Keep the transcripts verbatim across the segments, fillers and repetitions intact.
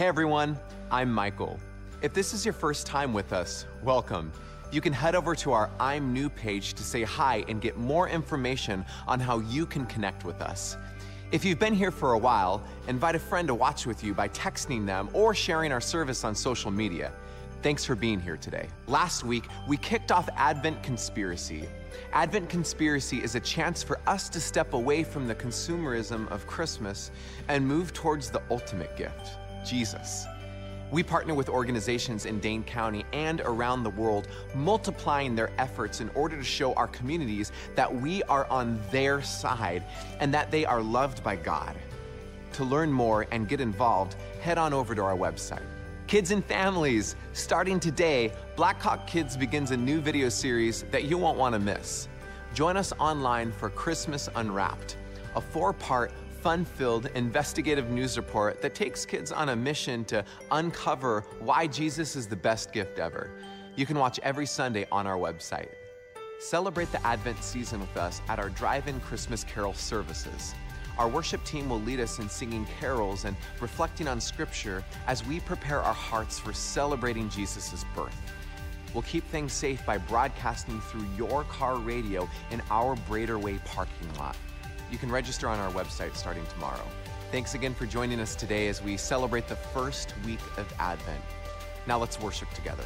Hey everyone, I'm Michael. If this is your first time with us, welcome. You can head over to our I'm New page to say hi and get more information on how you can connect with us. If you've been here for a while, invite a friend to watch with you by texting them or sharing our service on social media. Thanks for being here today. Last week, we kicked off Advent Conspiracy. Advent Conspiracy is a chance for us to step away from the consumerism of Christmas and move towards the ultimate gift, Jesus. We partner with organizations in Dane County and around the world, multiplying their efforts in order to show our communities that we are on their side and that they are loved by God. To learn more and get involved, head on over to our website. Kids and families, starting today, Blackhawk Kids begins a new video series that you won't want to miss. Join us online for Christmas Unwrapped, a four-part, fun-filled, investigative news report that takes kids on a mission to uncover why Jesus is the best gift ever. You can watch every Sunday on our website. Celebrate the Advent season with us at our drive-in Christmas carol services. Our worship team will lead us in singing carols and reflecting on Scripture as we prepare our hearts for celebrating Jesus' birth. We'll keep things safe by broadcasting through your car radio in our Brader Way parking lot. You can register on our website starting tomorrow. Thanks again for joining us today as we celebrate the first week of Advent. Now let's worship together.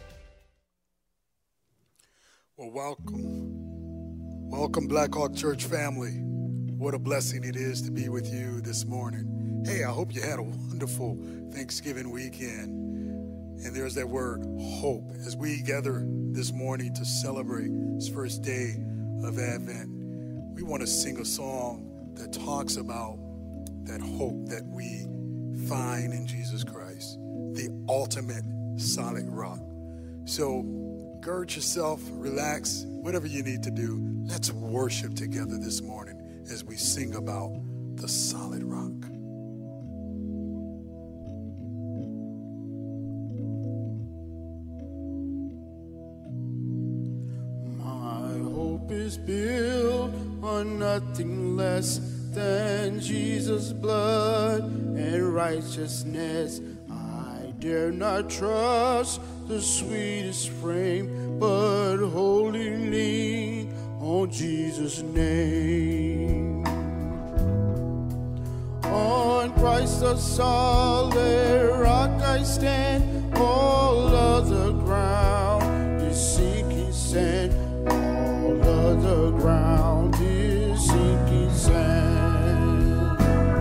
Well, welcome. Welcome, Blackhawk Church family. What a blessing it is to be with you this morning. Hey, I hope you had a wonderful Thanksgiving weekend. And there's that word, hope. As we gather this morning to celebrate this first day of Advent, we want to sing a song that talks about that hope that we find in Jesus Christ, the ultimate solid rock. So gird yourself, relax, whatever you need to do. Let's worship together this morning as we sing about the solid rock. My hope is built on nothing less than Jesus' blood and righteousness. I dare not trust the sweetest frame, but wholly lean on Jesus' name. On Christ the solid rock I stand, all other ground is sinking sand. All other ground is sinking sand.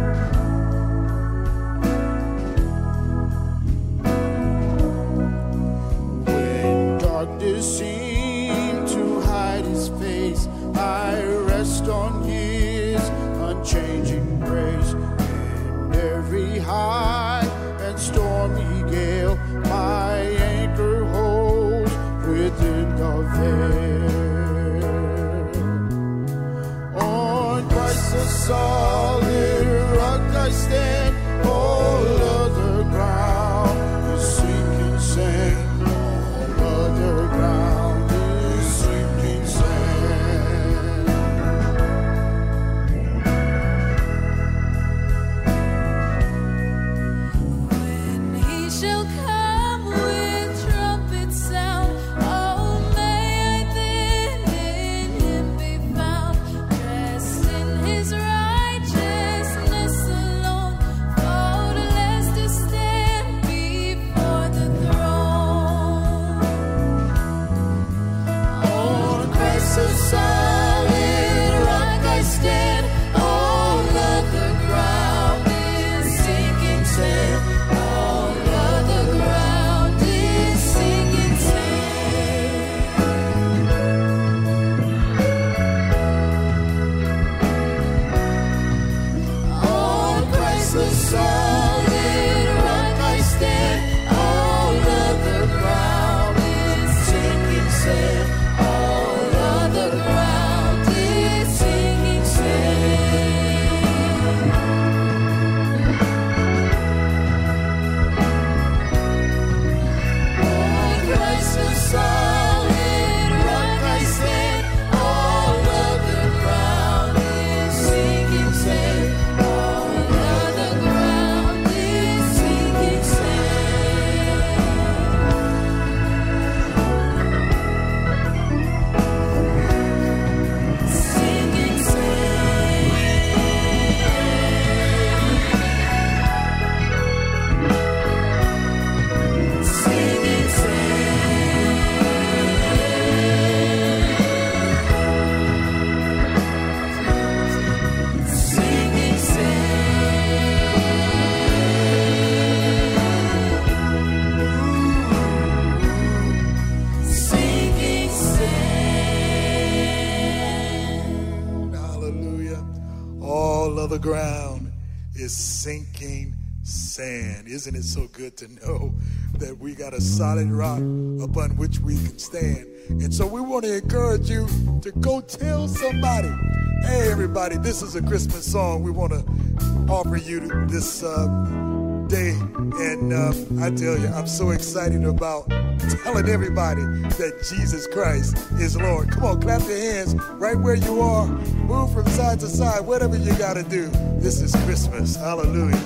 When darkness seemed to hide his face, I rest on his unchanging grace. In every high and stormy gale, my anchor holds within the veil. On Christ the solid rock I stand, all other ground is sinking sand. All other ground is sinking sand. When he shall come with trumpet sound, oh, may I then in him be found, dressed in his righteousness alone, faultless to stand before the throne. On Christ the solid rock I stand, all other ground is sinking sand. All other ground the ground is sinking sand. Isn't it so good to know that we got a solid rock upon which we can stand? And so we want to encourage you to go tell somebody, hey, everybody, this is a Christmas song we want to offer you this uh, day. And uh, I tell you, I'm so excited about telling everybody that Jesus Christ is Lord. Come on, clap your hands right where you are. Move from side to side, whatever you got to do. This is Christmas. Hallelujah.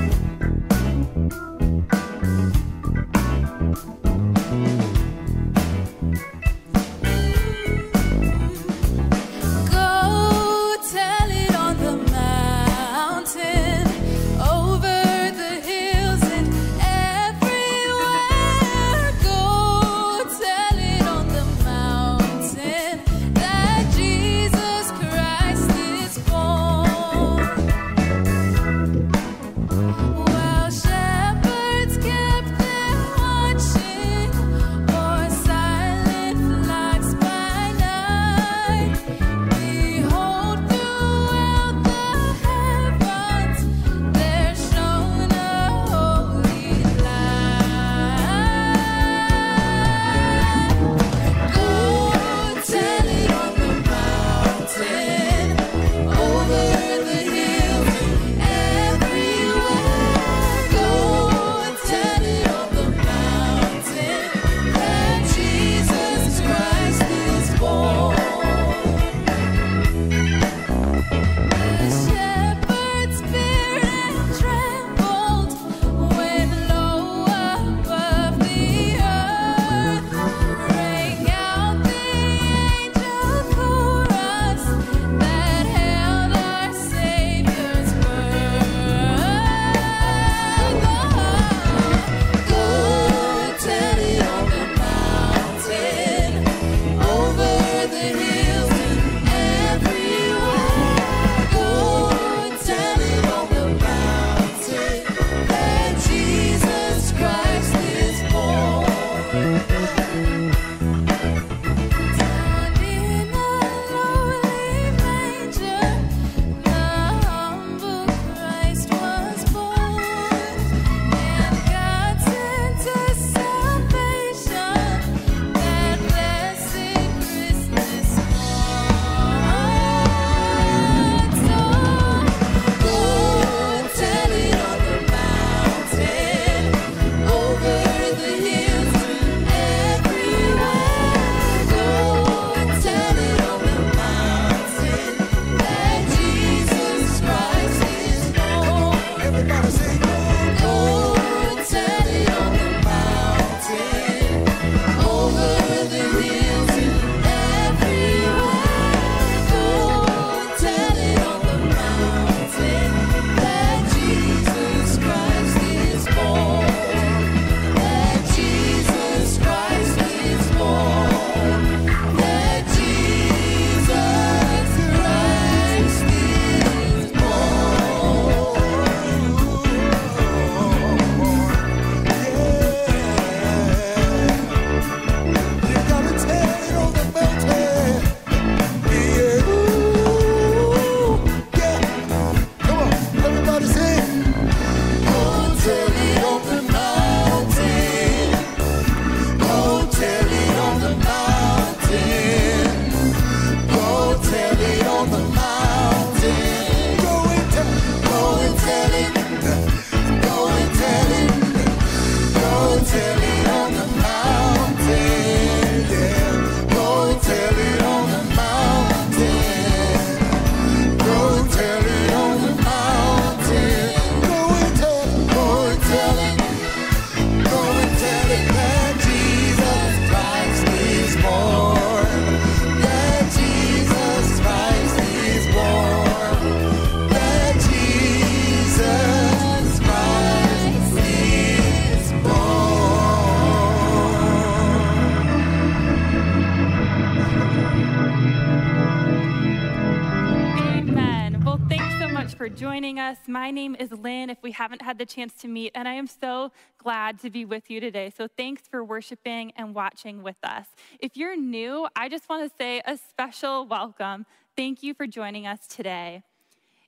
for joining us. My name is Lynn, if we haven't had the chance to meet, and I am so glad to be with you today. So thanks for worshiping and watching with us. If you're new, I just want to say a special welcome. Thank you for joining us today.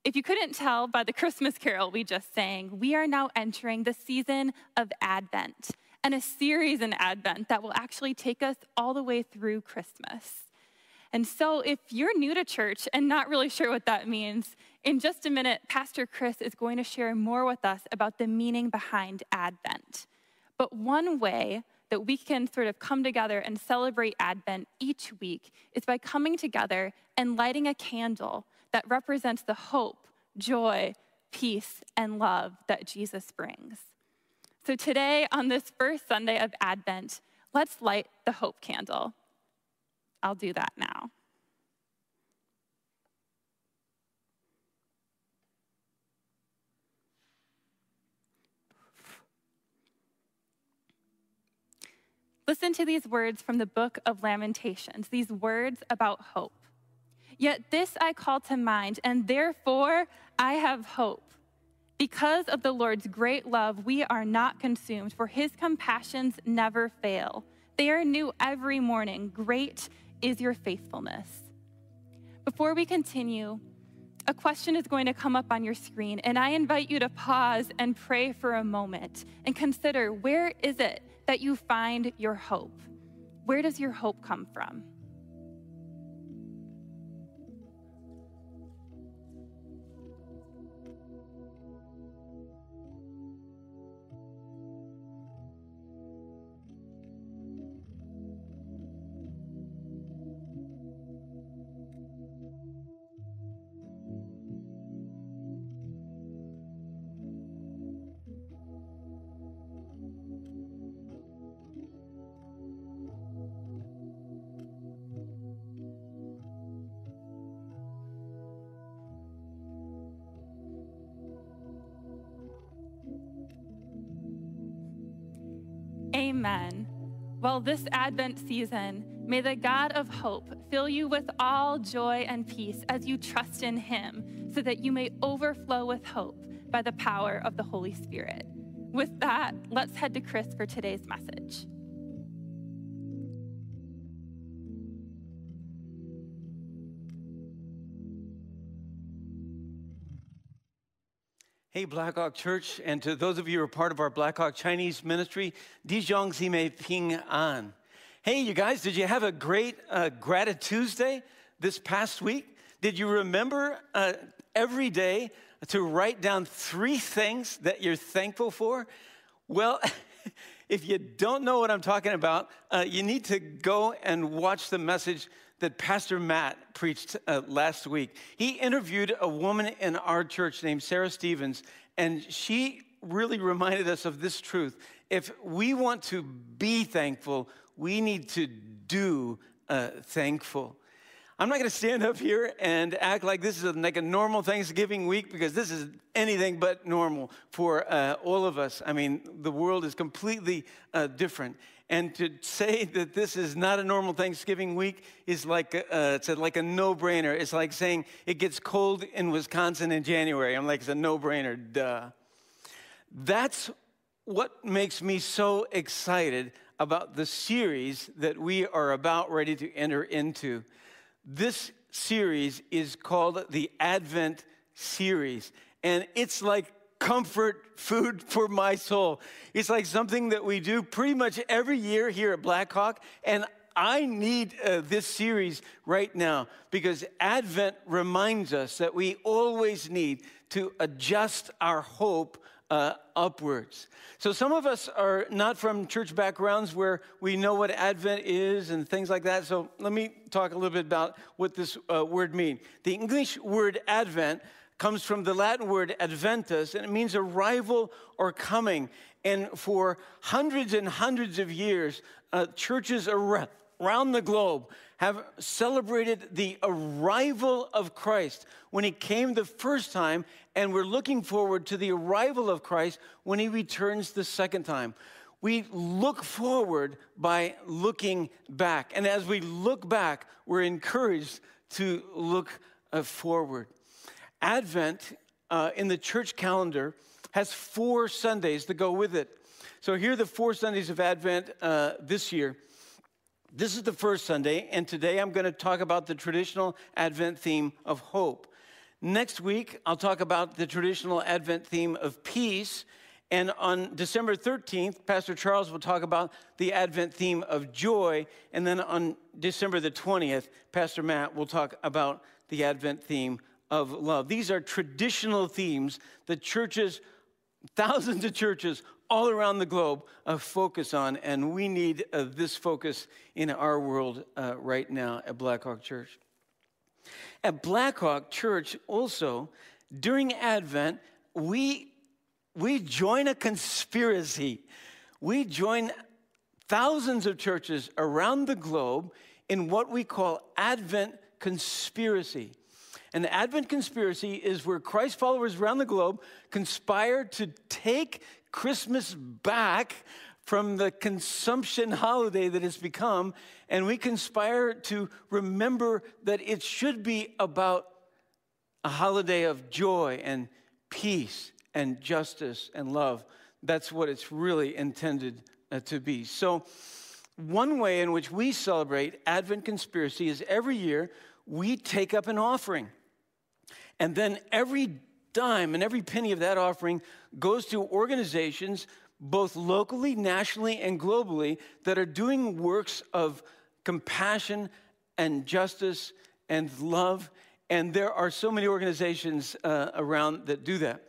If you couldn't tell by the Christmas carol we just sang, we are now entering the season of Advent, and a series in Advent that will actually take us all the way through Christmas. And so if you're new to church and not really sure what that means, in just a minute, Pastor Chris is going to share more with us about the meaning behind Advent. But one way that we can sort of come together and celebrate Advent each week is by coming together and lighting a candle that represents the hope, joy, peace, and love that Jesus brings. So today, on this first Sunday of Advent, let's light the hope candle. I'll do that now. Listen to these words from the book of Lamentations, these words about hope. Yet this I call to mind, and therefore I have hope. Because of the Lord's great love, we are not consumed, for his compassions never fail. They are new every morning. Great is your faithfulness. Before we continue, a question is going to come up on your screen, and I invite you to pause and pray for a moment and consider, where is it that you find your hope? Where does your hope come from? Amen. Well, this Advent season, may the God of hope fill you with all joy and peace as you trust in him, so that you may overflow with hope by the power of the Holy Spirit. With that, let's head to Chris for today's message. Hey, Blackhawk Church, and to those of you who are part of our Blackhawk Chinese ministry, Dijong Zime Ping An. Hey, you guys, did you have a great uh, Gratitude Tuesday this past week? Did you remember uh, every day to write down three things that you're thankful for? Well, if you don't know what I'm talking about, uh, you need to go and watch the message that Pastor Matt preached uh, last week. He interviewed a woman in our church named Sarah Stevens, and she really reminded us of this truth. If we want to be thankful, we need to do uh, thankful. I'm not going to stand up here and act like this is like a normal Thanksgiving week, because this is anything but normal for uh, all of us. I mean, the world is completely uh, different. And to say that this is not a normal Thanksgiving week is like a, uh, it's a, like a no-brainer. It's like saying it gets cold in Wisconsin in January. I'm like, it's a no-brainer, duh. That's what makes me so excited about the series that we are about ready to enter into. This series is called the Advent Series, and it's like comfort food for my soul. It's like something that we do pretty much every year here at Blackhawk, and I need uh, this series right now, because Advent reminds us that we always need to adjust our hope uh, upwards. So some of us are not from church backgrounds where we know what Advent is and things like that. So let me talk a little bit about what this uh, word means. The English word Advent comes from the Latin word adventus, and it means arrival or coming. And for hundreds and hundreds of years, uh, churches around, around the globe have celebrated the arrival of Christ when he came the first time, and we're looking forward to the arrival of Christ when he returns the second time. We look forward by looking back. And as we look back, we're encouraged to look uh, forward. Advent uh, in the church calendar has four Sundays to go with it. So here are the four Sundays of Advent uh, this year. This is the first Sunday, and today I'm going to talk about the traditional Advent theme of hope. Next week, I'll talk about the traditional Advent theme of peace. And on December thirteenth, Pastor Charles will talk about the Advent theme of joy. And then on December the twentieth, Pastor Matt will talk about the Advent theme of love. These are traditional themes that churches, thousands of churches all around the globe uh, focus on. And we need uh, this focus in our world uh, right now at Blackhawk Church. At Blackhawk Church also, during Advent, we We join a conspiracy. We join thousands of churches around the globe in what we call Advent conspiracy. And the Advent conspiracy is where Christ followers around the globe conspire to take Christmas back from the consumption holiday that it's become, and we conspire to remember that it should be about a holiday of joy and peace and justice and love. That's what it's really intended uh, to be. So one way in which we celebrate Advent conspiracy is every year we take up an offering. And then every dime and every penny of that offering goes to organizations both locally, nationally, and globally that are doing works of compassion and justice and love. And there are so many organizations uh, around that do that.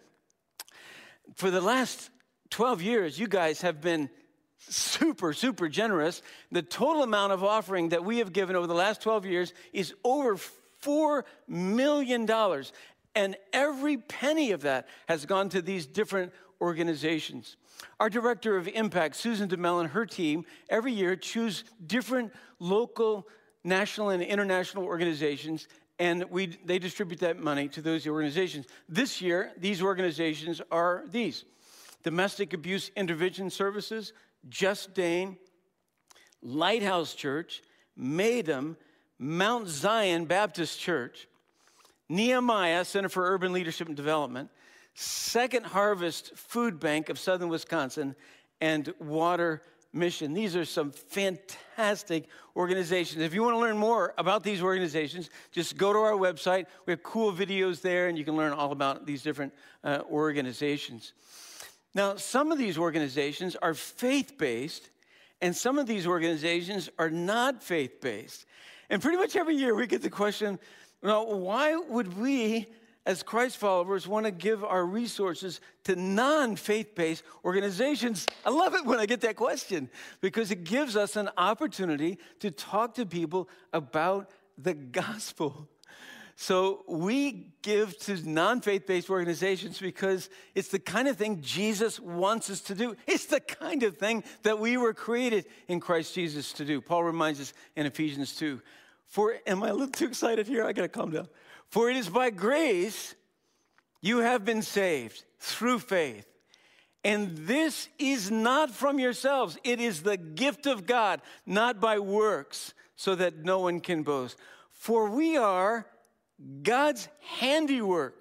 For the last twelve years, you guys have been super, super generous. The total amount of offering that we have given over the last twelve years is over four million dollars. And every penny of that has gone to these different organizations. Our director of impact, Susan DeMel, and her team every year choose different local, national, and international organizations, and we, they distribute that money to those organizations. This year, these organizations are these: Domestic Abuse Intervention Services, Just Dane, Lighthouse Church, Maidam, Mount Zion Baptist Church, Nehemiah Center for Urban Leadership and Development, Second Harvest Food Bank of Southern Wisconsin, and Water Mission. These are some fantastic organizations. If you want to learn more about these organizations, just go to our website. We have cool videos there, and you can learn all about these different uh, organizations. Now, some of these organizations are faith-based, and some of these organizations are not faith-based. And pretty much every year we get the question, well, why would we, as Christ followers, want to give our resources to non-faith-based organizations? I love it when I get that question, because it gives us an opportunity to talk to people about the gospel. So we give to non-faith-based organizations because it's the kind of thing Jesus wants us to do. It's the kind of thing that we were created in Christ Jesus to do. Paul reminds us in Ephesians two. For, am I a little too excited here? I got to calm down. For it is by grace you have been saved through faith. And this is not from yourselves. It is the gift of God, not by works, so that no one can boast. For we are God's handiwork,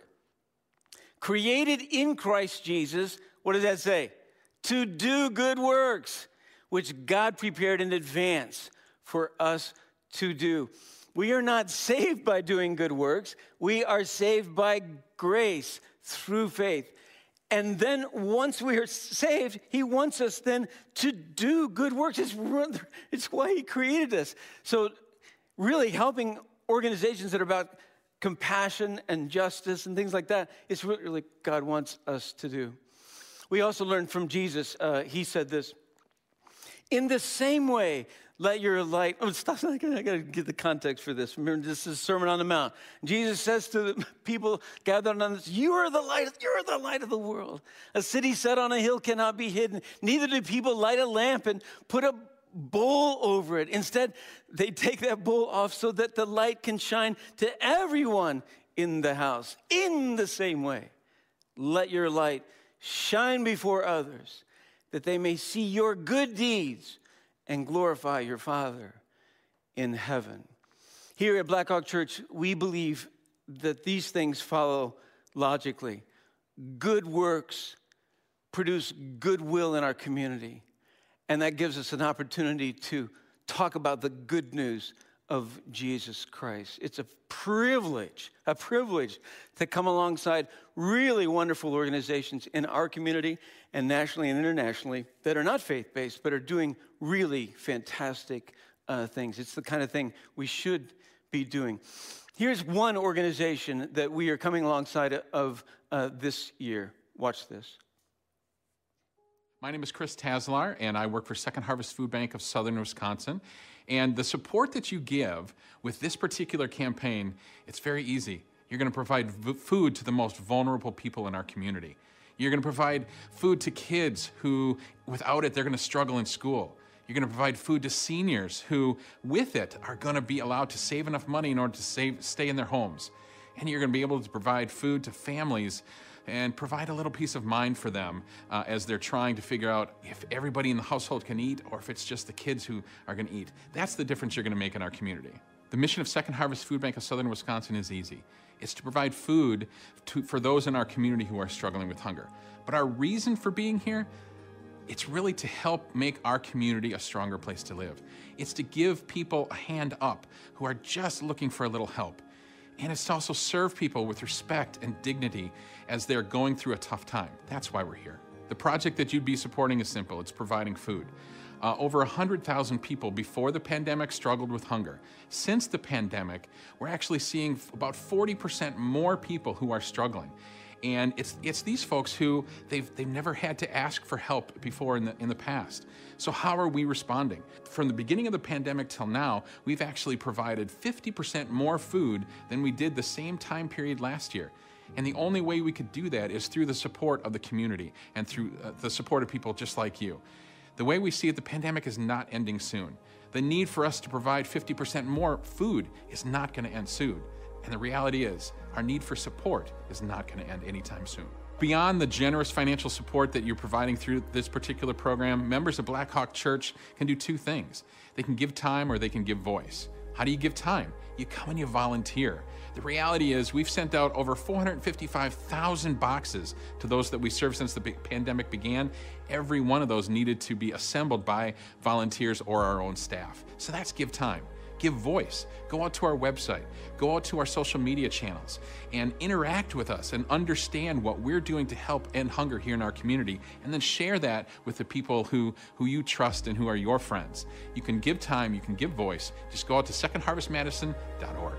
created in Christ Jesus. What does that say? To do good works, which God prepared in advance for us to do. We are not saved by doing good works. We are saved by grace through faith. And then once we are saved, he wants us then to do good works. It's, it's why he created us. So really helping organizations that are about compassion and justice and things like that is what really God wants us to do. We also learned from Jesus. Uh, he said this: in the same way, let your light, oh, stop, I gotta, I gotta get the context for this. Remember, this is Sermon on the Mount. Jesus says to the people gathered on this, you are the light, you're the light of the world. A city set on a hill cannot be hidden. Neither do people light a lamp and put a bowl over it. Instead, they take that bowl off so that the light can shine to everyone in the house. In the same way, let your light shine before others, that they may see your good deeds and glorify your Father in heaven. Here at Blackhawk Church, we believe that these things follow logically. Good works produce goodwill in our community, and that gives us an opportunity to talk about the good news of Jesus Christ. It's a privilege, a privilege to come alongside really wonderful organizations in our community and nationally and internationally that are not faith-based, but are doing really fantastic uh, things. It's the kind of thing we should be doing. Here's one organization that we are coming alongside of uh, this year. Watch this. My name is Chris Taslar, and I work for Second Harvest Food Bank of Southern Wisconsin. And the support that you give with this particular campaign, it's very easy. You're going to provide v- food to the most vulnerable people in our community. You're going to provide food to kids who, without it, they're going to struggle in school. You're going to provide food to seniors who, with it, are going to be allowed to save enough money in order to save, stay in their homes. And you're going to be able to provide food to families and provide a little peace of mind for them uh, as they're trying to figure out if everybody in the household can eat or if it's just the kids who are going to eat. That's the difference you're going to make in our community. The mission of Second Harvest Food Bank of Southern Wisconsin is easy. It's to provide food to, for those in our community who are struggling with hunger. But our reason for being here, it's really to help make our community a stronger place to live. It's to give people a hand up who are just looking for a little help. And it's to also serve people with respect and dignity as they're going through a tough time. That's why we're here. The project that you'd be supporting is simple. It's providing food. Uh, over one hundred thousand people before the pandemic struggled with hunger. Since the pandemic, we're actually seeing about forty percent more people who are struggling. And it's it's these folks who they've they've never had to ask for help before in the in the past. So how are we responding? From the beginning of the pandemic till now, we've actually provided fifty percent more food than we did the same time period last year. And the only way we could do that is through the support of the community and through uh, the support of people just like you. The way we see it, the pandemic is not ending soon. The need for us to provide fifty percent more food is not going to end soon. And the reality is, our need for support is not going to end anytime soon. Beyond the generous financial support that you're providing through this particular program, members of Black Hawk Church can do two things. They can give time or they can give voice. How do you give time? You come and you volunteer. The reality is we've sent out over four hundred fifty-five thousand boxes to those that we serve since the pandemic began. Every one of those needed to be assembled by volunteers or our own staff. So that's give time. Give voice. Go out to our website. Go out to our social media channels and interact with us and understand what we're doing to help end hunger here in our community, and then share that with the people who, who you trust and who are your friends. You can give time, you can give voice. Just go out to second harvest madison dot org.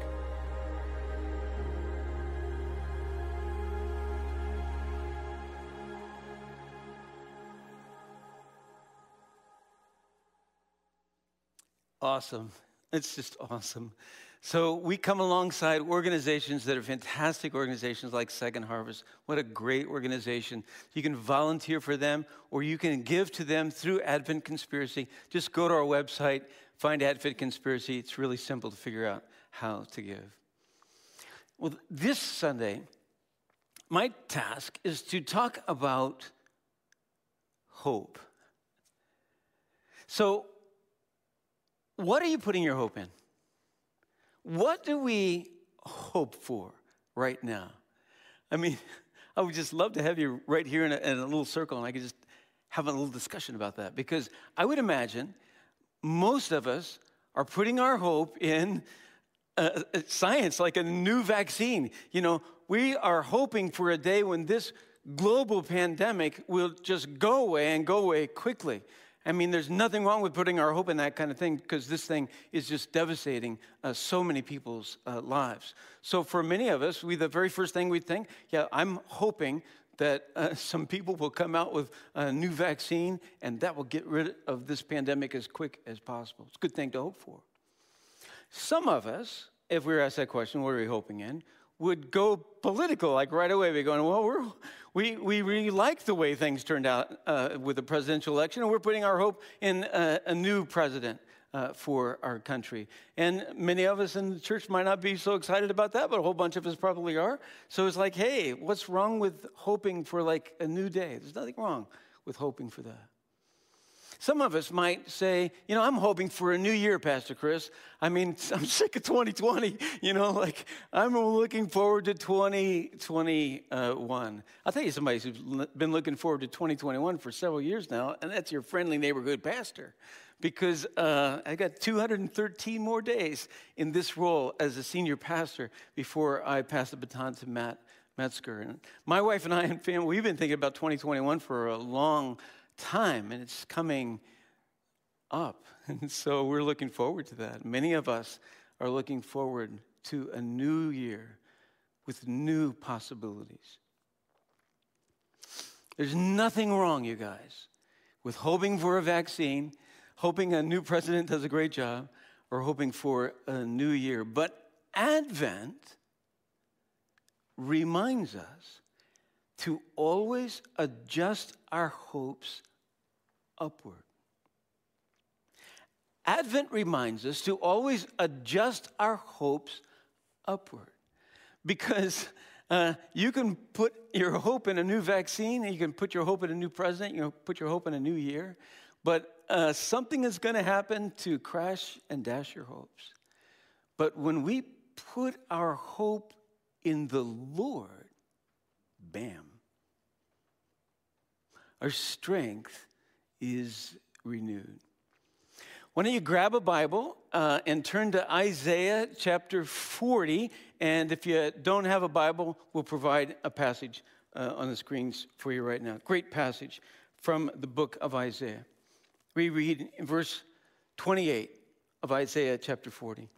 Awesome. It's just awesome. So we come alongside organizations that are fantastic organizations like Second Harvest. What a great organization. You can volunteer for them or you can give to them through Advent Conspiracy. Just go to our website, find Advent Conspiracy. It's really simple to figure out how to give. Well, this Sunday, my task is to talk about hope. So, what are you putting your hope in? What do we hope for right now? I mean, I would just love to have you right here in a, in a little circle and I could just have a little discussion about that, because I would imagine most of us are putting our hope in uh, science, like a new vaccine. You know, we are hoping for a day when this global pandemic will just go away and go away quickly. I mean, there's nothing wrong with putting our hope in that kind of thing, because this thing is just devastating uh, so many people's uh, lives. So for many of us, we the very first thing we think, yeah, I'm hoping that uh, some people will come out with a new vaccine and that will get rid of this pandemic as quick as possible. It's a good thing to hope for. Some of us, if we were asked that question, what are we hoping in, would go political, like right away. We're going, well, we're, we we really like the way things turned out uh, with the presidential election, and we're putting our hope in a, a new president uh, for our country. And many of us in the church might not be so excited about that, but a whole bunch of us probably are. So it's like, hey, what's wrong with hoping for like a new day? There's nothing wrong with hoping for that. Some of us might say, you know, I'm hoping for a new year, Pastor Chris. I mean, I'm sick of twenty twenty. You know, like, I'm looking forward to twenty twenty-one. I'll tell you somebody who's been looking forward to twenty twenty-one for several years now, and that's your friendly neighborhood pastor. Because uh, I got two hundred thirteen more days in this role as a senior pastor before I pass the baton to Matt Metzger. And my wife and I and family, we've been thinking about twenty twenty-one for a long time, and it's coming up. And so we're looking forward to that. Many of us are looking forward to a new year with new possibilities. There's nothing wrong, you guys, with hoping for a vaccine, hoping a new president does a great job, or hoping for a new year. But Advent reminds us to always adjust our hopes upward. Advent reminds us to always adjust our hopes upward. Because uh, you can put your hope in a new vaccine, and you can put your hope in a new president, you can put your hope in a new year, but uh, something is going to happen to crash and dash your hopes. But when we put our hope in the Lord, bam, our strength is renewed. Why don't you grab a Bible uh, and turn to Isaiah chapter forty. And if you don't have a Bible, we'll provide a passage uh, on the screens for you right now. Great passage from the book of Isaiah. We read in verse twenty-eight of Isaiah chapter forty.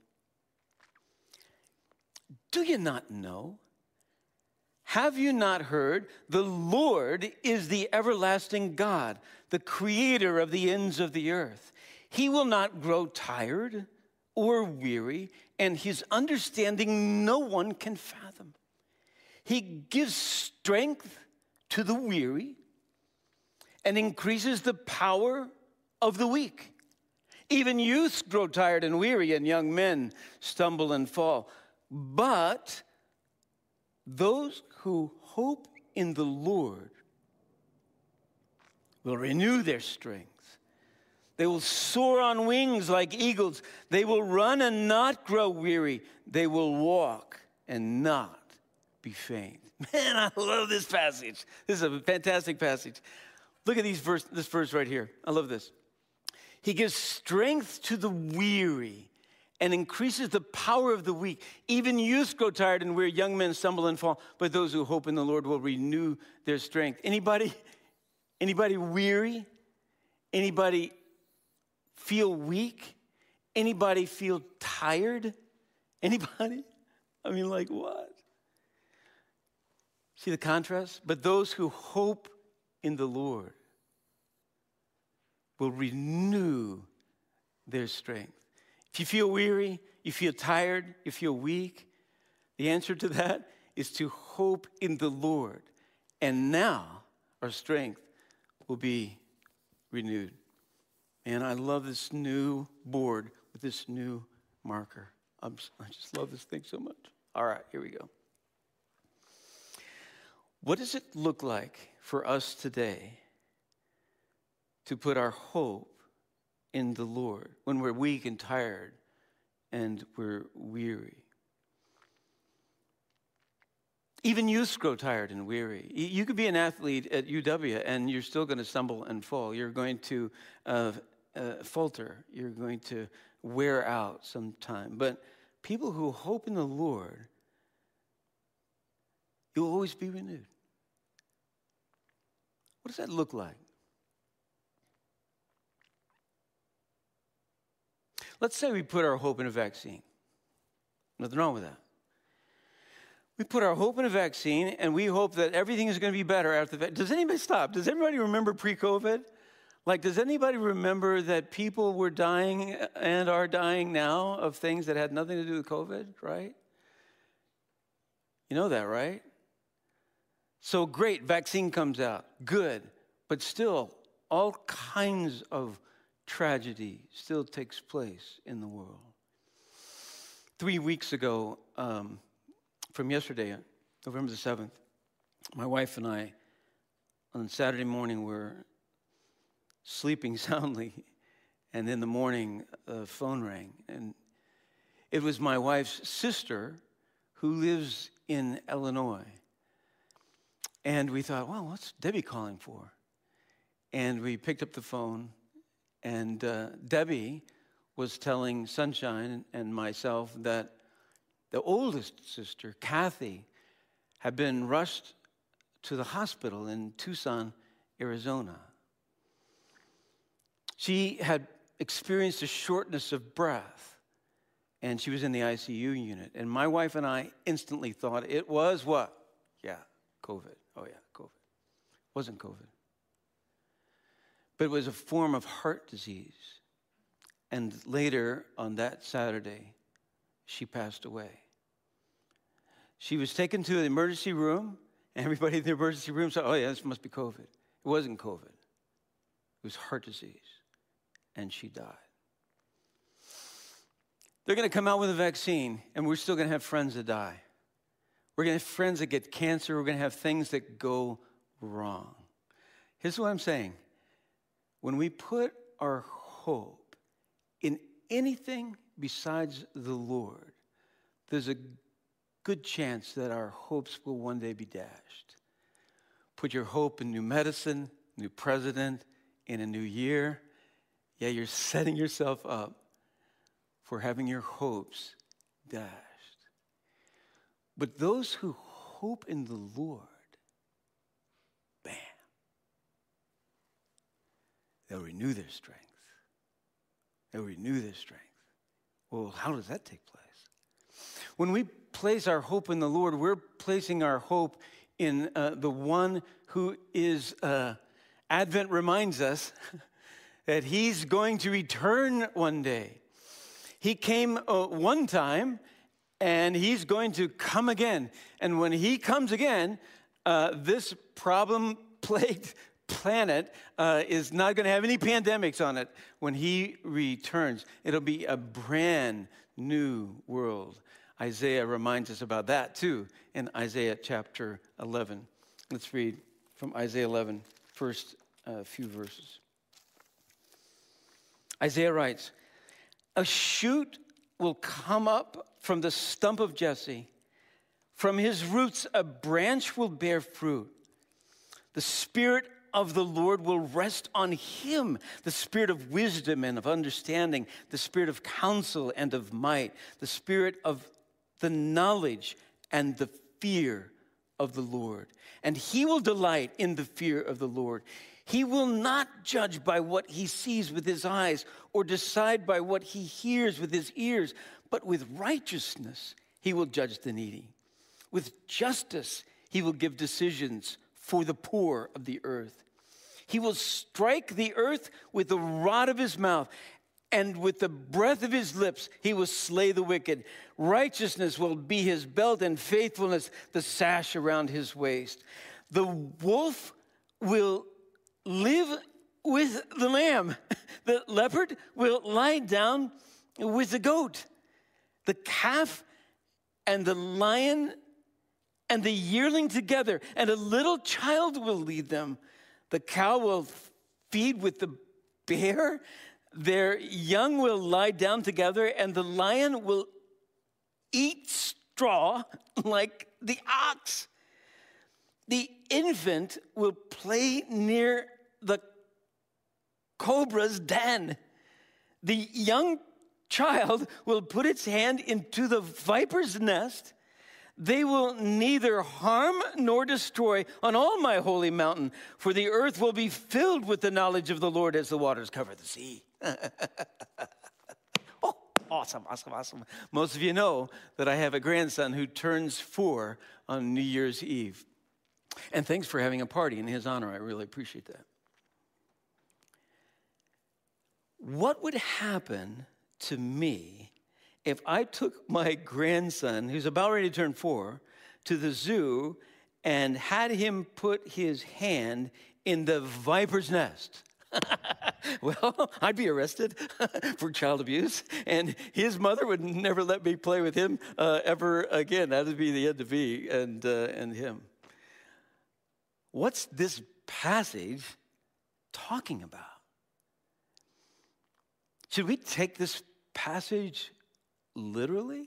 Do you not know? Have you not heard? The Lord is the everlasting God, the creator of the ends of the earth. He will not grow tired or weary, and his understanding no one can fathom. He gives strength to the weary and increases the power of the weak. Even youths grow tired and weary, and young men stumble and fall. But those who hope in the Lord will renew their strength. They will soar on wings like eagles. They will run and not grow weary. They will walk and not be faint. Man, I love this passage. This is a fantastic passage. Look at these verse, this verse right here. I love this. He gives strength to the weary and increases the power of the weak. Even youths grow tired and weary, young men stumble and fall, but those who hope in the Lord will renew their strength. Anybody, anybody weary? Anybody feel weak? Anybody feel tired? Anybody? I mean, like what? See the contrast? But those who hope in the Lord will renew their strength. If you feel weary, you feel tired, you feel weak, the answer to that is to hope in the Lord. And now our strength will be renewed. And I love this new board with this new marker. I'm, I just love this thing so much. All right, here we go. What does it look like for us today to put our hope in the Lord when we're weak and tired and we're weary? Even youths grow tired and weary. You could be an athlete at U W and you're still going to stumble and fall. You're going to uh, uh, falter. You're going to wear out sometime. But people who hope in the Lord, you'll always be renewed. What does that look like? Let's say we put our hope in a vaccine. Nothing wrong with that. We put our hope in a vaccine, and we hope that everything is going to be better after that. Does anybody stop? Does everybody remember pre-COVID? Like, does anybody remember that people were dying and are dying now of things that had nothing to do with COVID, right? You know that, right? So great, vaccine comes out, good, but still all kinds of tragedy still takes place in the world. Three weeks ago, um, from yesterday, November the seventh, my wife and I, on Saturday morning, were sleeping soundly, and in the morning, the phone rang. And it was my wife's sister who lives in Illinois. And we thought, well, what's Debbie calling for? And we picked up the phone, and uh, Debbie was telling Sunshine and myself that the oldest sister, Kathy, had been rushed to the hospital in Tucson, Arizona. She had experienced a shortness of breath, and she was in the I C U unit. And my wife and I instantly thought it was what? Yeah, COVID. Oh, yeah, COVID. It wasn't COVID. But it was a form of heart disease. And later on that Saturday, she passed away. She was taken to the emergency room, and everybody in the emergency room said, oh, yeah, this must be COVID. It wasn't COVID. It was heart disease. And she died. They're going to come out with a vaccine, and we're still going to have friends that die. We're going to have friends that get cancer. We're going to have things that go wrong. Here's what I'm saying. When we put our hope in anything besides the Lord, there's a good chance that our hopes will one day be dashed. Put your hope in new medicine, new president, in a new year. Yeah, you're setting yourself up for having your hopes dashed. But those who hope in the Lord, bam, they'll renew their strength. They'll renew their strength. Well, how does that take place? When we place our hope in the Lord, we're placing our hope in uh, the one who is, uh, Advent reminds us, that he's going to return one day. He came uh, one time, and he's going to come again. And when he comes again, uh, this problem-plagued planet uh, is not going to have any pandemics on it. When he returns, it'll be a brand new world. Isaiah reminds us about that, too, in Isaiah chapter eleven. Let's read from Isaiah eleven, first uh, few verses. Isaiah writes, a shoot will come up from the stump of Jesse. From his roots, a branch will bear fruit. The Spirit of the Lord will rest on him, the Spirit of wisdom and of understanding, the Spirit of counsel and of might, the Spirit of the knowledge and the fear of the Lord. And he will delight in the fear of the Lord. He will not judge by what he sees with his eyes or decide by what he hears with his ears, but with righteousness he will judge the needy. With justice he will give decisions for the poor of the earth. He will strike the earth with the rod of his mouth, and with the breath of his lips he will slay the wicked. Righteousness will be his belt, and faithfulness the sash around his waist. The wolf will live with the lamb. The leopard will lie down with the goat. The calf and the lion and the yearling together, and a little child will lead them. The cow will feed with the bear. Their young will lie down together, and the lion will eat straw like the ox. The infant will play near the cobra's den. The young child will put its hand into the viper's nest. They will neither harm nor destroy on all my holy mountain, for the earth will be filled with the knowledge of the Lord as the waters cover the sea. Oh, awesome, awesome, awesome. Most of you know that I have a grandson who turns four on New Year's Eve. And thanks for having a party in his honor. I really appreciate that. What would happen to me if I took my grandson, who's about ready to turn four, to the zoo and had him put his hand in the viper's nest? Well, I'd be arrested for child abuse, and his mother would never let me play with him uh, ever again. That would be the end of me and, uh, and him. What's this passage talking about? Should we take this passage literally?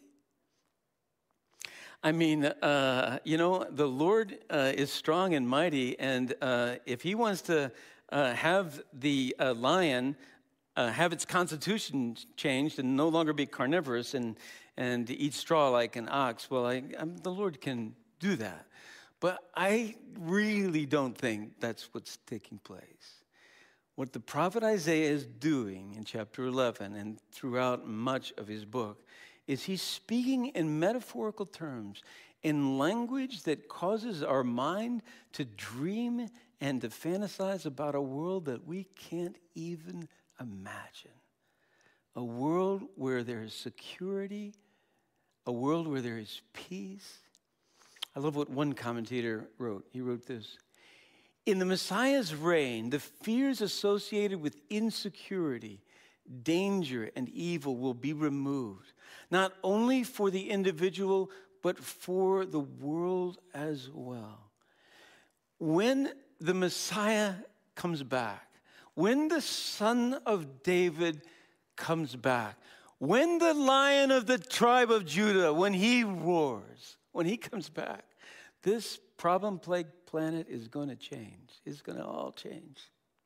I mean, uh, you know, the Lord uh, is strong and mighty, and uh, if he wants to uh, have the uh, lion uh, have its constitution changed and no longer be carnivorous and, and eat straw like an ox, well, I, I'm, the Lord can do that. But I really don't think that's what's taking place. What the prophet Isaiah is doing in chapter eleven and throughout much of his book is he's speaking in metaphorical terms, in language that causes our mind to dream and to fantasize about a world that we can't even imagine. A world where there is security, a world where there is peace. I love what one commentator wrote. He wrote this: in the Messiah's reign, the fears associated with insecurity, danger, and evil will be removed, not only for the individual, but for the world as well. When the Messiah comes back, when the Son of David comes back, when the Lion of the tribe of Judah, when he roars, when he comes back, this problem-plagued planet is going to change. It's going to all change.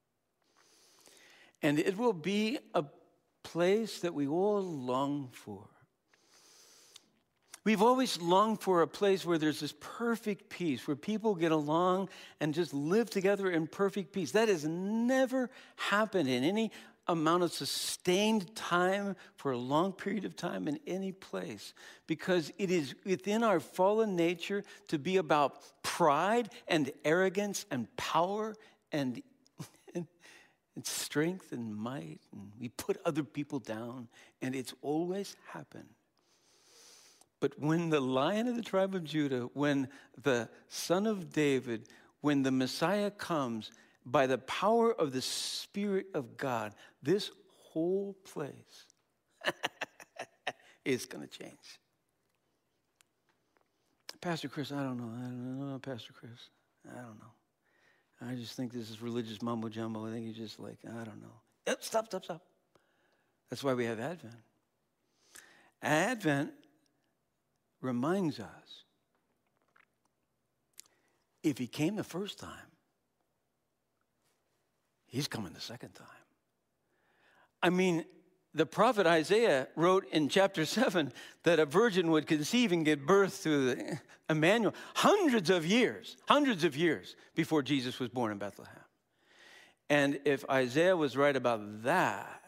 And it will be a place that we all long for. We've always longed for a place where there's this perfect peace, where people get along and just live together in perfect peace. That has never happened in any amount of sustained time for a long period of time in any place, because it is within our fallen nature to be about pride and arrogance and power and, and, and strength and might, and we put other people down, and it's always happened. But when the Lion of the tribe of Judah, when the Son of David, when the Messiah comes, by the power of the Spirit of God, this whole place is going to change. Pastor Chris, I don't know. I don't know, Pastor Chris. I don't know. I just think this is religious mumbo jumbo. I think you're just like, I don't know. Yep, stop, stop, stop. That's why we have Advent. Advent reminds us, if he came the first time, he's coming the second time. I mean, the prophet Isaiah wrote in chapter seven that a virgin would conceive and give birth to Emmanuel hundreds of years, hundreds of years before Jesus was born in Bethlehem. And if Isaiah was right about that,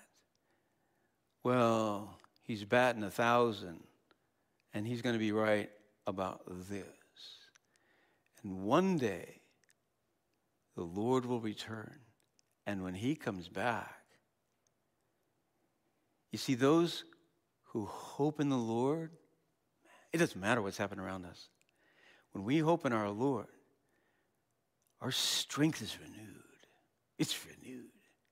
well, he's batting a thousand, and he's going to be right about this. And one day, the Lord will return. And when he comes back, you see, those who hope in the Lord, it doesn't matter what's happening around us. When we hope in our Lord, our strength is renewed. It's renewed.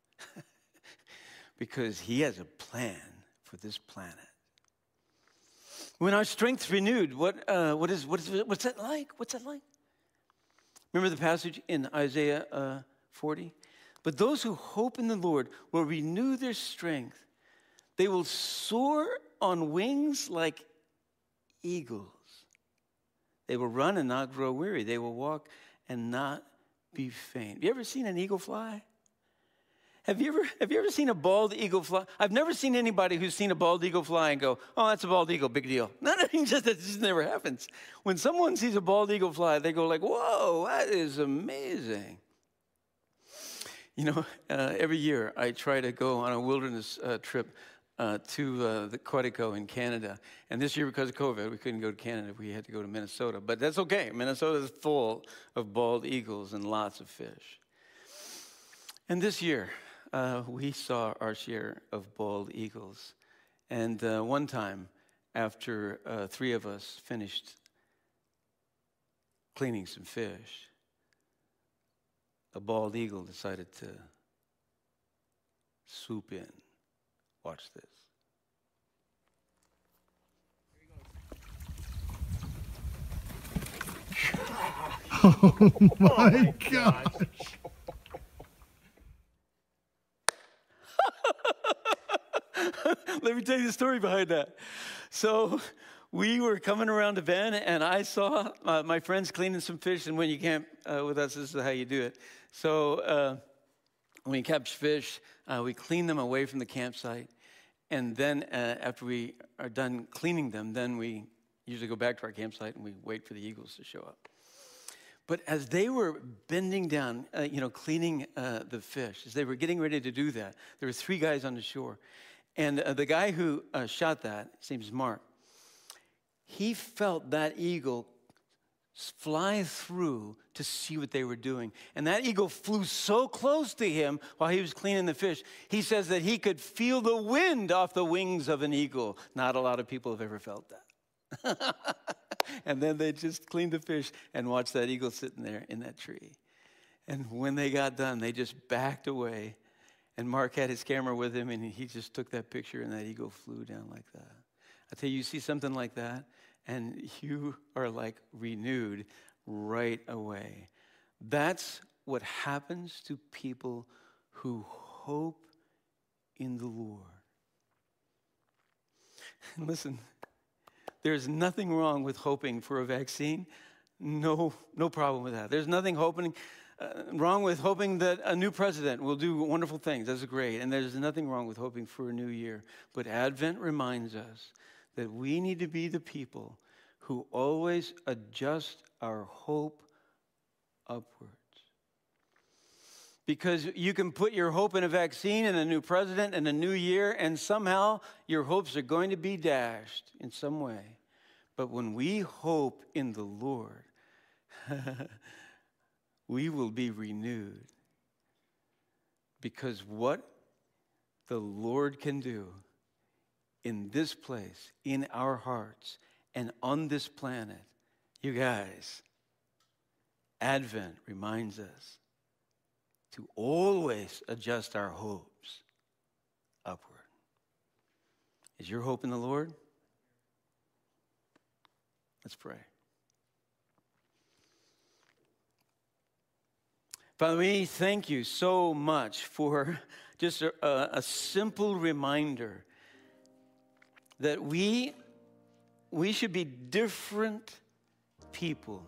Because he has a plan for this planet. When our strength's renewed, what, uh, what is, what is, what's that like? What's that like? Remember the passage in Isaiah uh, forty? But those who hope in the Lord will renew their strength. They will soar on wings like eagles. They will run and not grow weary. They will walk and not be faint. Have you ever seen an eagle fly? Have you ever, have you ever seen a bald eagle fly? I've never seen anybody who's seen a bald eagle fly and go, oh, that's a bald eagle, big deal. No, no, just, that just never happens. When someone sees a bald eagle fly, they go like, whoa, that is amazing. You know, uh, every year I try to go on a wilderness uh, trip uh, to uh, the Quetico in Canada. And this year, because of COVID, we couldn't go to Canada. We had to go to Minnesota. But that's okay. Minnesota is full of bald eagles and lots of fish. And this year, uh, we saw our share of bald eagles. And uh, one time, after uh, three of us finished cleaning some fish, a bald eagle decided to swoop in. Watch this. Oh my gosh. Let me tell you the story behind that. So we were coming around to Bend, and I saw uh, my friends cleaning some fish. And when you camp uh, with us, this is how you do it. So uh, when you catch fish, uh, we clean them away from the campsite. And then uh, after we are done cleaning them, then we usually go back to our campsite and we wait for the eagles to show up. But as they were bending down, uh, you know, cleaning uh, the fish, as they were getting ready to do that, there were three guys on the shore. And uh, the guy who uh, shot that, his name's Mark, he felt that eagle fly through to see what they were doing. And that eagle flew so close to him while he was cleaning the fish. He says that he could feel the wind off the wings of an eagle. Not a lot of people have ever felt that. And then they just cleaned the fish and watched that eagle sitting there in that tree. And when they got done, they just backed away. And Mark had his camera with him, and he just took that picture, and that eagle flew down like that. I tell you, you see something like that, and you are like renewed right away. That's what happens to people who hope in the Lord. And listen, there's nothing wrong with hoping for a vaccine. No, no problem with that. There's nothing hoping, uh, wrong with hoping that a new president will do wonderful things. That's great. And there's nothing wrong with hoping for a new year. But Advent reminds us that we need to be the people who always adjust our hope upwards. Because you can put your hope in a vaccine and a new president and a new year, and somehow your hopes are going to be dashed in some way. But when we hope in the Lord, we will be renewed. Because what the Lord can do in this place, in our hearts, and on this planet, you guys, Advent reminds us to always adjust our hopes upward. Is your hope in the Lord? Let's pray. Father, we thank you so much for just a, a simple reminder that we, we should be different people.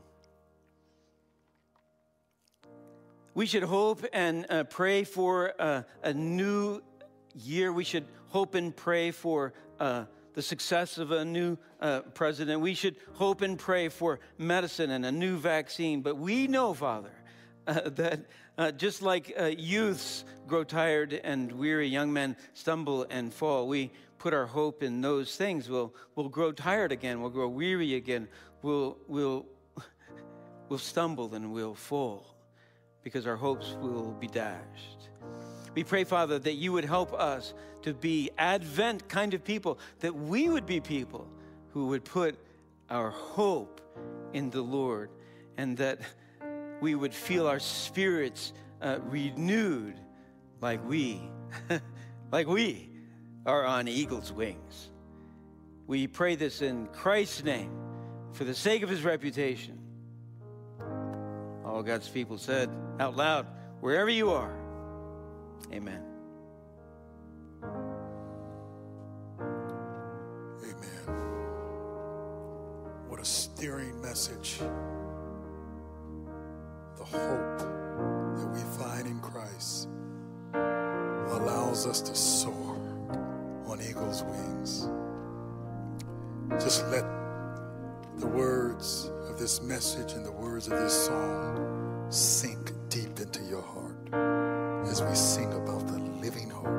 We should hope and uh, pray for uh, a new year. We should hope and pray for uh, the success of a new uh, president. We should hope and pray for medicine and a new vaccine. But we know, Father, uh, that uh, just like uh, youths grow tired and weary, young men stumble and fall, we put our hope in those things. We'll, we'll grow tired again. We'll grow weary again. We'll, we'll, we'll stumble and we'll fall, because our hopes will be dashed. We pray, Father, that you would help us to be Advent kind of people, that we would be people who would put our hope in the Lord, and that we would feel our spirits uh, renewed like we, like we are on eagle's wings. We pray this in Christ's name, for the sake of his reputation. All God's people said out loud, wherever you are, amen. Amen. What a stirring message. The hope that we find in Christ allows us to soar on eagle's wings. Just let the words of this message and the words of this song sink deep into your heart as we sing about the living hope.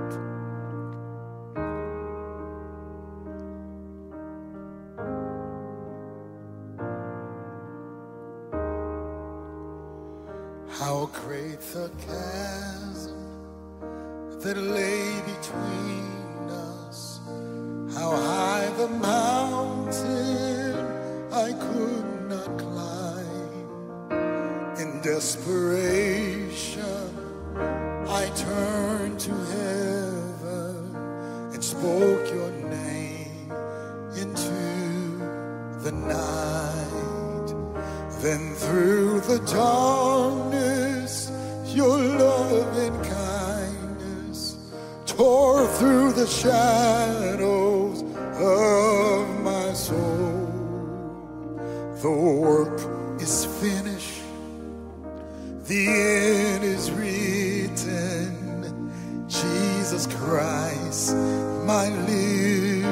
How great the chasm that lay between us, how high the mountain I could not climb. In desperation, I turned to heaven and spoke your name into the night. Then through the darkness, your love and kindness or through the shadows of my soul. The work is finished, the end is written. Jesus Christ, my living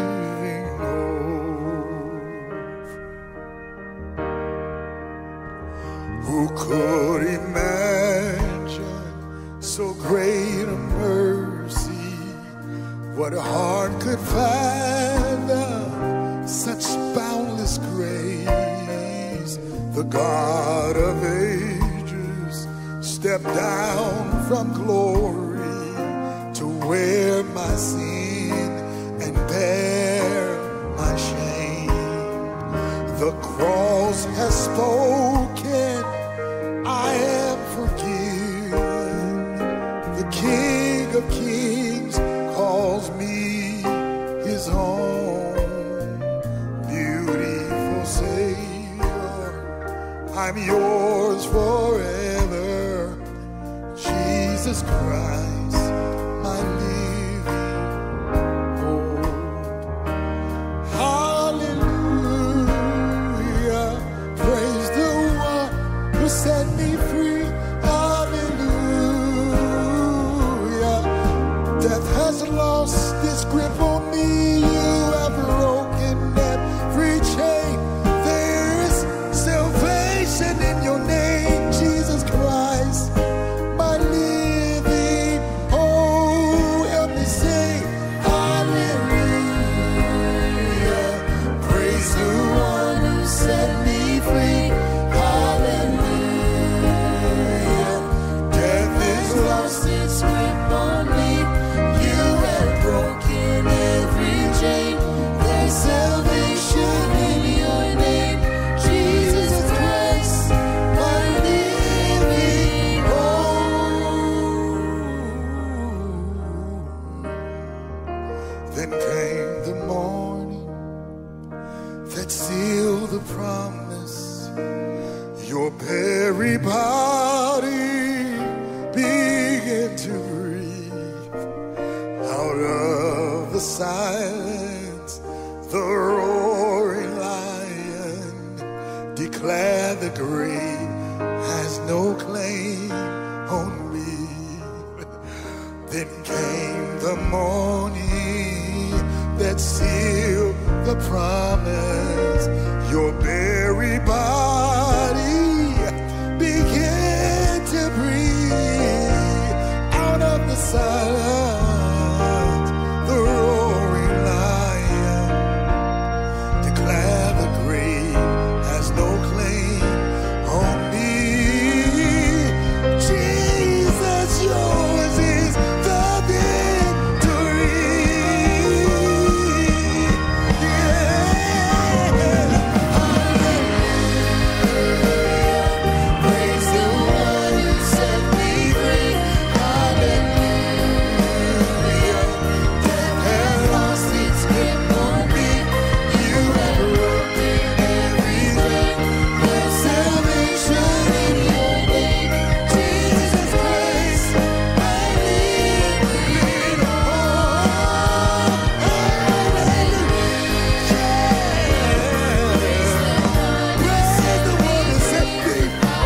hope. Who could imagine so great a mercy? What heart could fathom such boundless grace? The God of ages stepped down from glory to wear my sin and bear my shame. The cross has spoken, I am forgiven. The King of Kings calls me his own. Beautiful Savior, I'm yours forever. Jesus Christ, my living hope. Hallelujah, praise the one who set me free. Hallelujah, death has lost its grip on me. You have broken every chain. There is salvation in your name, Jesus Christ, my living hope. Help me say hallelujah, praise the one who set me free. Hallelujah, death has lost its grip on me. You have broken every chain. There's salvation in your name, Jesus Christ, my living hope. Then came the morning that sealed the promise. Your very body began to breathe. Out of the silence, the roaring lion declared the grave has no claim on me. Then came the morning that sealed the promise. Your very body began to breathe. Out of the silence, the roaring lion declared the grave has no claim on me. Jesus, yours is the victory. Yeah. Hallelujah, praise the one who set me free. Hallelujah, death has lost its grip on me. You have broken every chain. There's salvation in your name, Jesus Christ, my living hope. Praise the one who set me free.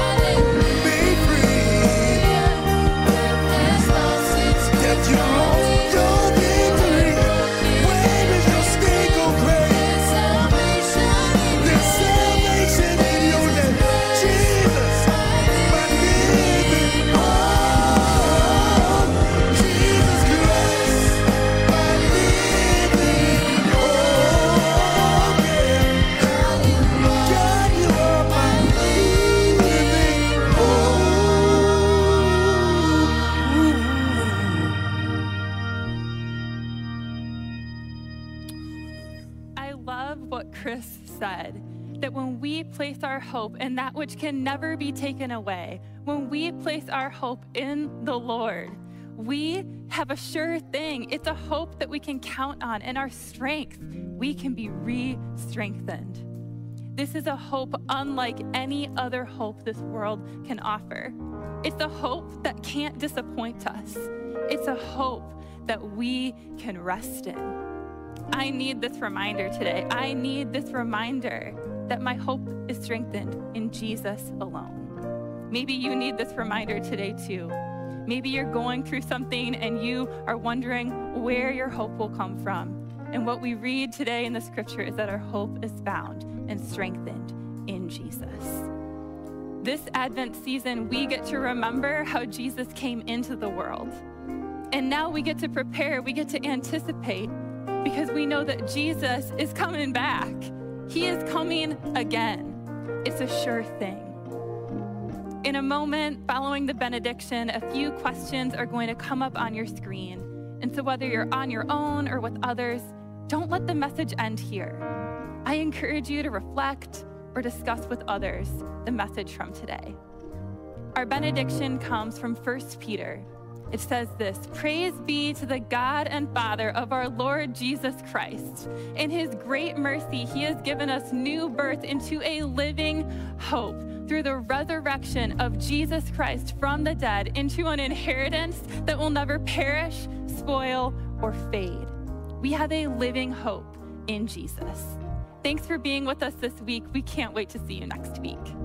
Death, you lost your victory. Where is your sting, oh grave? There's salvation in your name, Jesus, my living hope. Jesus Christ, my living hope. God, you are my living hope. I love what Chris said, that when we place our hope in that which can never be taken away, when we place our hope in the Lord, we have a sure thing. It's a hope that we can count on, and our strength, we can be re-strengthened. This is a hope unlike any other hope this world can offer. It's a hope that can't disappoint us. It's a hope that we can rest in. I need this reminder today. I need this reminder that my hope is strengthened in Jesus alone. Maybe you need this reminder today too. Maybe you're going through something and you are wondering where your hope will come from. And what we read today in the scripture is that our hope is found and strengthened in Jesus. This Advent season, we get to remember how Jesus came into the world. And now we get to prepare, we get to anticipate, because we know that Jesus is coming back. He is coming again. It's a sure thing. In a moment, following the benediction, a few questions are going to come up on your screen. And so whether you're on your own or with others, don't let the message end here. I encourage you to reflect or discuss with others the message from today. Our benediction comes from First Peter. It says this: "Praise be to the God and Father of our Lord Jesus Christ. In his great mercy, he has given us new birth into a living hope through the resurrection of Jesus Christ from the dead into an inheritance that will never perish, spoil, or fade." We have a living hope in Jesus. Thanks for being with us this week. We can't wait to see you next week.